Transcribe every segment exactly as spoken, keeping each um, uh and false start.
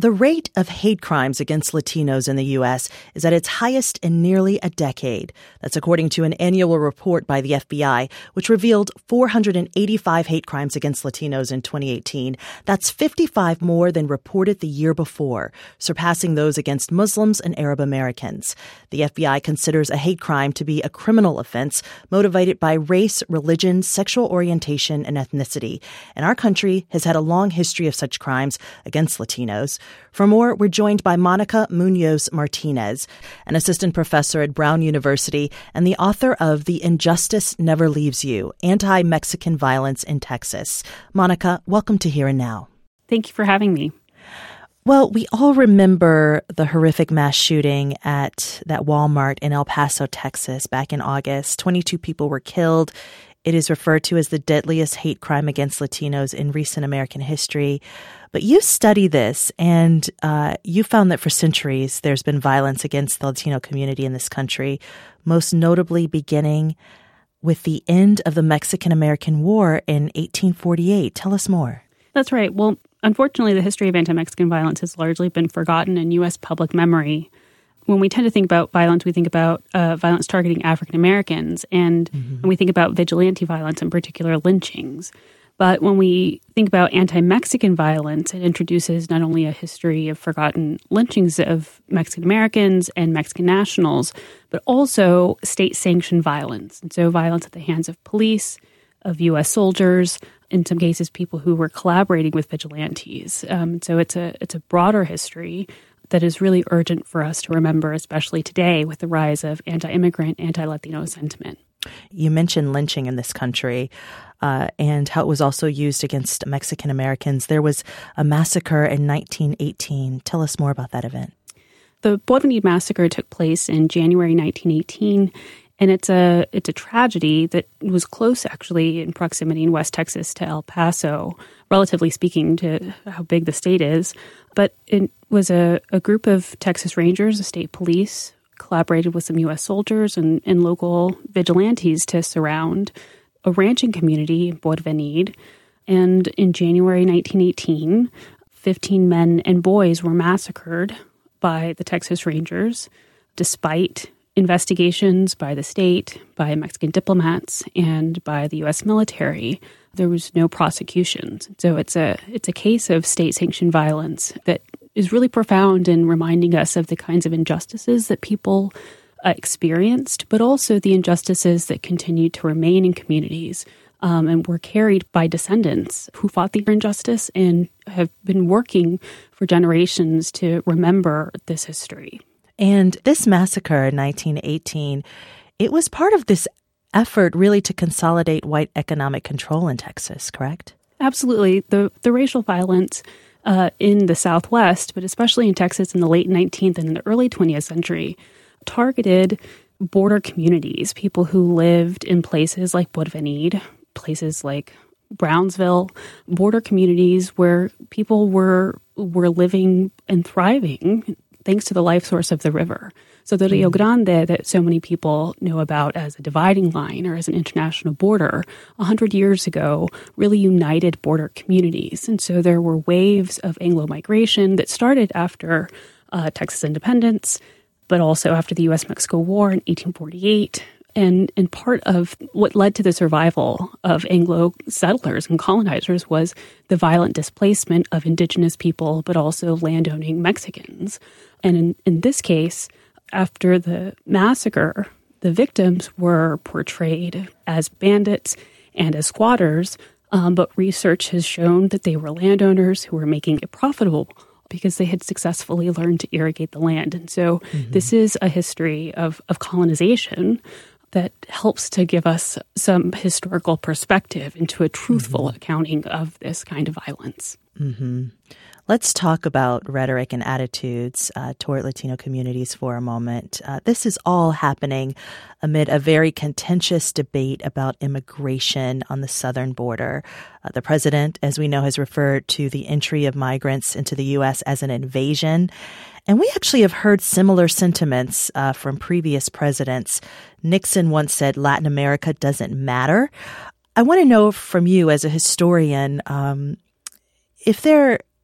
The rate of hate crimes against Latinos in the U S is at its highest in nearly a decade. That's according to an annual report by the F B I, which revealed four hundred eighty-five hate crimes against Latinos in twenty eighteen. That's fifty-five more than reported the year before, surpassing those against Muslims and Arab Americans. The F B I considers a hate crime to be a criminal offense motivated by race, religion, sexual orientation, and ethnicity. And our country has had a long history of such crimes against Latinos. For more, we're joined by Monica Munoz Martinez, an assistant professor at Brown University and the author of The Injustice Never Leaves You, Anti-Mexican Violence in Texas. Monica, welcome to Here and Now. Thank you for having me. Well, we all remember the horrific mass shooting at that Walmart in El Paso, Texas, back in August. twenty-two people were killed. It is referred to as the deadliest hate crime against Latinos in recent American history. But you study this, and uh, you found that for centuries there's been violence against the Latino community in this country, most notably beginning with the end of the Mexican-American War in eighteen forty-eight. Tell us more. That's right. Well, unfortunately, the history of anti-Mexican violence has largely been forgotten in U S public memory. When we tend to think about violence, we think about uh, violence targeting African Americans, and, mm-hmm. and we think about vigilante violence, in particular lynchings. But when we think about anti-Mexican violence, it introduces not only a history of forgotten lynchings of Mexican Americans and Mexican nationals, but also state-sanctioned violence. And so violence at the hands of police, of U S soldiers, in some cases people who were collaborating with vigilantes. Um, so it's a it's a broader history that is really urgent for us to remember, especially today with the rise of anti-immigrant, anti-Latino sentiment. You mentioned lynching in this country uh, and how it was also used against Mexican Americans. There was a massacre in nineteen eighteen. Tell us more about that event. The Porvenir massacre took place in January nineteen eighteen, and it's a it's a tragedy that was close, actually, in proximity in West Texas to El Paso, relatively speaking to how big the state is. But it was a, a group of Texas Rangers, the state police, collaborated with some U S soldiers and, and local vigilantes to surround a ranching community in Porvenir. And in January nineteen eighteen, fifteen men and boys were massacred by the Texas Rangers, despite investigations by the state, by Mexican diplomats, and by the U S military. There was no prosecutions. So it's a it's a case of state-sanctioned violence that is really profound in reminding us of the kinds of injustices that people uh, experienced, but also the injustices that continue to remain in communities um, and were carried by descendants who fought the injustice and have been working for generations to remember this history. And this massacre in nineteen eighteen, it was part of this effort really to consolidate white economic control in Texas, correct? Absolutely. The the racial violence uh, in the Southwest, but especially in Texas in the late nineteenth and in the early twentieth century, targeted border communities, people who lived in places like Porvenir, places like Brownsville, border communities where people were were living and thriving thanks to the life source of the river. So the Rio Grande that so many people know about as a dividing line or as an international border, one hundred years ago, really united border communities. And so there were waves of Anglo migration that started after uh, Texas independence, but also after the U S Mexico War in eighteen forty-eight. And, and part of what led to the survival of Anglo settlers and colonizers was the violent displacement of indigenous people, but also landowning Mexicans. And in, in this case, after the massacre, the victims were portrayed as bandits and as squatters, um, but research has shown that they were landowners who were making it profitable because they had successfully learned to irrigate the land. And so mm-hmm. this is a history of, of colonization that helps to give us some historical perspective into a truthful mm-hmm. accounting of this kind of violence. Mm-hmm. Let's talk about rhetoric and attitudes uh, toward Latino communities for a moment. Uh, this is all happening amid a very contentious debate about immigration on the southern border. Uh, the president, as we know, has referred to the entry of migrants into the U S as an invasion. And we actually have heard similar sentiments uh, from previous presidents. Nixon once said Latin America doesn't matter. I want to know from you as a historian, um, if there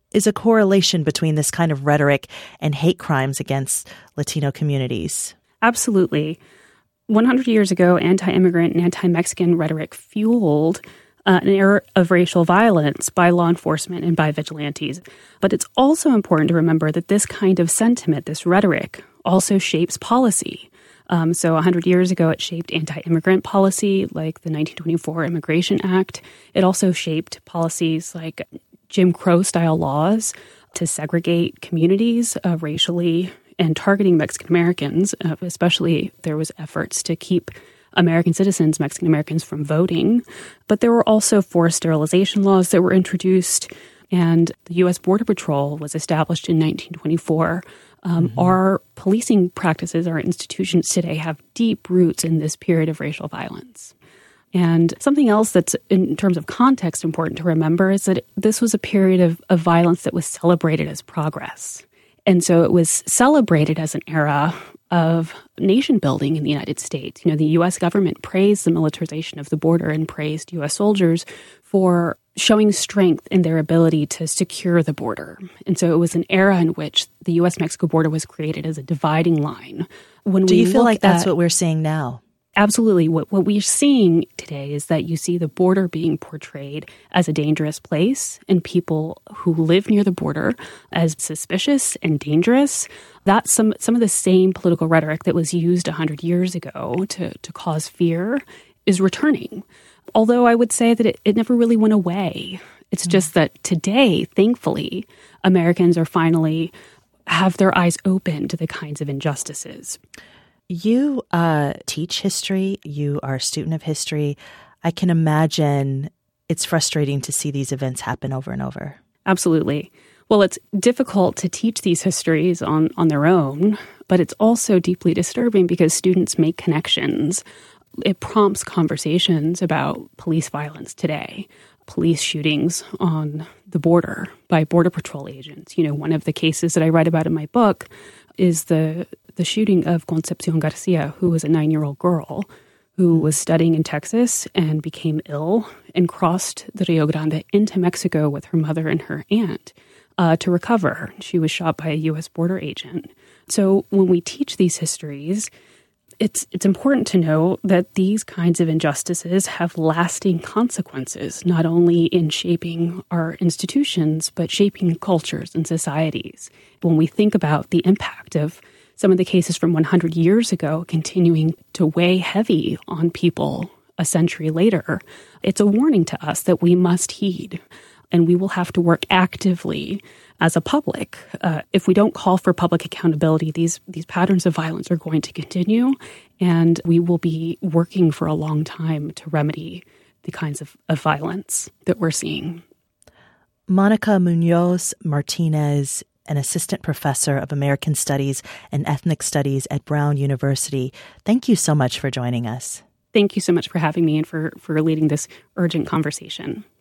is a correlation between this kind of rhetoric and hate crimes against Latino communities. Absolutely. one hundred years ago, anti-immigrant and anti-Mexican rhetoric fueled uh, an era of racial violence by law enforcement and by vigilantes. But it's also important to remember that this kind of sentiment, this rhetoric, also shapes policy. Um, so one hundred years ago, it shaped anti-immigrant policy like the nineteen twenty-four Immigration Act. It also shaped policies like Jim Crow-style laws to segregate communities uh, racially and targeting Mexican Americans, uh, especially there was efforts to keep American citizens, Mexican Americans, from voting. But there were also forced sterilization laws that were introduced, and the U S Border Patrol was established in nineteen twenty-four. Um, mm-hmm. Our policing practices, our institutions today have deep roots in this period of racial violence. And something else that's, in terms of context, important to remember is that this was a period of, of violence that was celebrated as progress. And so it was celebrated as an era of nation building in the United States. You know, the U S government praised the militarization of the border and praised U S soldiers for showing strength in their ability to secure the border. And so it was an era in which the U S Mexico border was created as a dividing line. When Do we you feel like that's at, what we're seeing now? Absolutely. What what we're seeing today is that you see the border being portrayed as a dangerous place and people who live near the border as suspicious and dangerous. That's some some of the same political rhetoric that was used one hundred years ago to, to cause fear is returning. Although I would say that it, it never really went away. It's mm. just that today, thankfully, Americans are finally have their eyes open to the kinds of injustices. You uh, teach history. You are a student of history. I can imagine it's frustrating to see these events happen over and over. Absolutely. Well, it's difficult to teach these histories on, on their own, but it's also deeply disturbing because students make connections. It prompts conversations about police violence today, police shootings on the border by Border Patrol agents. You know, one of the cases that I write about in my book is the the shooting of Concepcion Garcia, who was a nine-year-old girl who was studying in Texas and became ill and crossed the Rio Grande into Mexico with her mother and her aunt uh, to recover. She was shot by a U S border agent. So when we teach these histories, it's it's important to know that these kinds of injustices have lasting consequences, not only in shaping our institutions, but shaping cultures and societies. When we think about the impact of some of the cases from one hundred years ago continuing to weigh heavy on people a century later, it's a warning to us that we must heed. And we will have to work actively as a public. Uh, if we don't call for public accountability, these these patterns of violence are going to continue, and we will be working for a long time to remedy the kinds of, of violence that we're seeing. Monica Munoz Martinez, an assistant professor of American Studies and Ethnic Studies at Brown University. Thank you so much for joining us. Thank you so much for having me and for, for leading this urgent conversation.